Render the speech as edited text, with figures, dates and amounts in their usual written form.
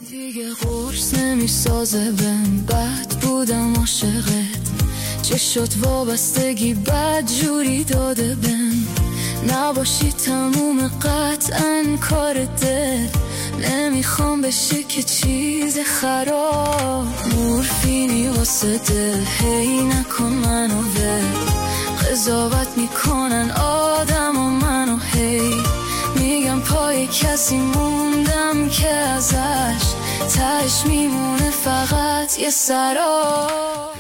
دیگه قرص نمیسازه بهم، بد بودم عاشقت، چه شد وابستگی بد جوری داده بهم. نباشی تموم قطعا کار دل، نمیخوام بشه که چیز خراب. مورفینی واسه دل، هی نکن منو ول، قضاوت میکنن آدم و منو هی میگم پای کسی موندم که ازش تهش میمونه فقط یه سراب.